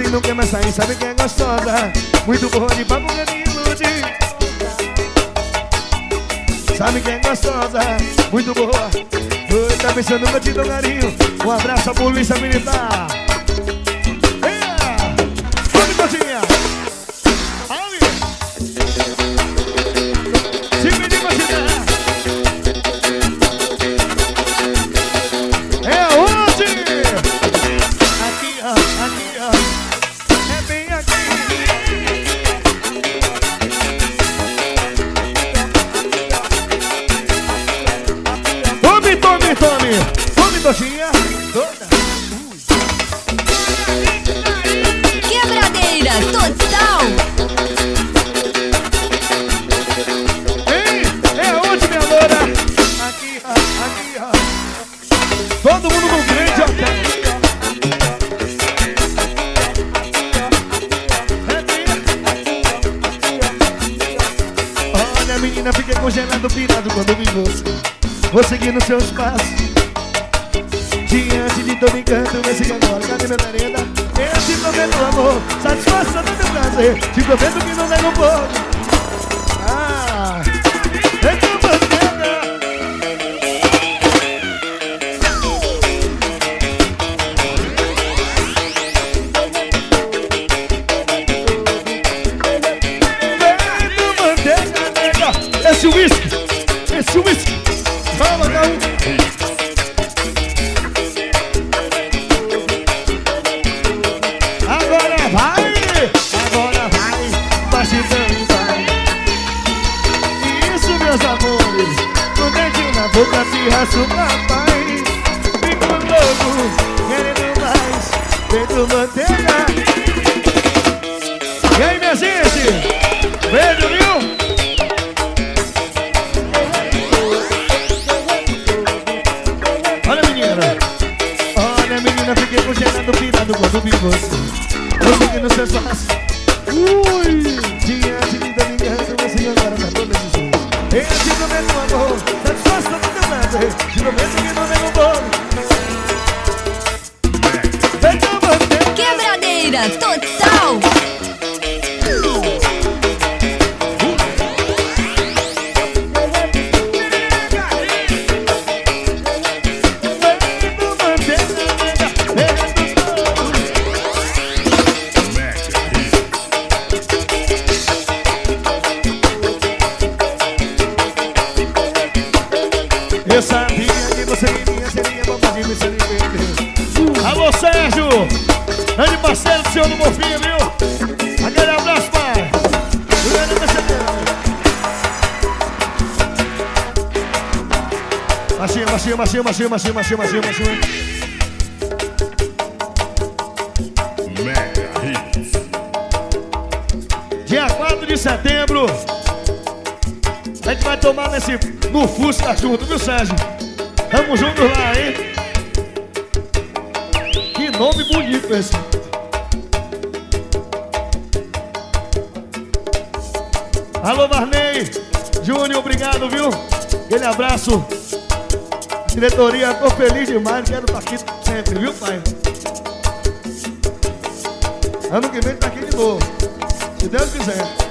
e não quer mais sair, sabe que é gostosa. Muito boa de papo que me ilude. Sabe que é gostosa, muito boa. Oi, tá pensando que eu te dou carinho. Um abraço à polícia militar. Vamos, Cotinha. Ali. Se pedir pra te dar. É onde? Aqui, ó, aqui, ó. É bem aqui. Tome, tome, tome. Tome, Cotinha. Toda. Quebradeira total. Ei, é onde, minha loura? Aqui, ó, aqui, ó. Todo mundo no grande hotel. Olha, menina, fiquei congelado, pirado quando vi você. Vou seguir nos seus passos. Diante de todo encanto, vê se agora, cadê minha merenda? Eu te prometo amor, satisfação do meu prazer. Te prometo que não nego um pouco. Ah, é que esse whisky, vamos dar um. Agora vai, bastidão vai. Isso, meus amores, no dedinho na boca, pirraço papai. Fico louco, querendo mais, feito manteiga. E aí, minha gente, beijo, viu? Fiquei congelado, pirado quando vi você. Vou seguir nos seus passos. Ui, diante de dominando, você agora tá toda de jogo. Eu te prometo amor, satisfação do teu prazer. Te prometo que não nego um bolo. Quebradeira total. Eu sabia que você iria, seria bobagem, me seria perder. Alô, Sérgio! Grande parceiro do senhor do Morfinho, viu? Aquele abraço, pai! Machinho. Mega Hits. Dia 4 de setembro, a gente vai tomar no Fusca junto, viu, Sérgio? Tamo juntos lá, hein? Que nome bonito esse. Alô, Varney Júnior, obrigado, viu? Aquele abraço. Diretoria, tô feliz demais, quero estar aqui sempre, viu, pai? Ano que vem tá aqui de novo, se Deus quiser.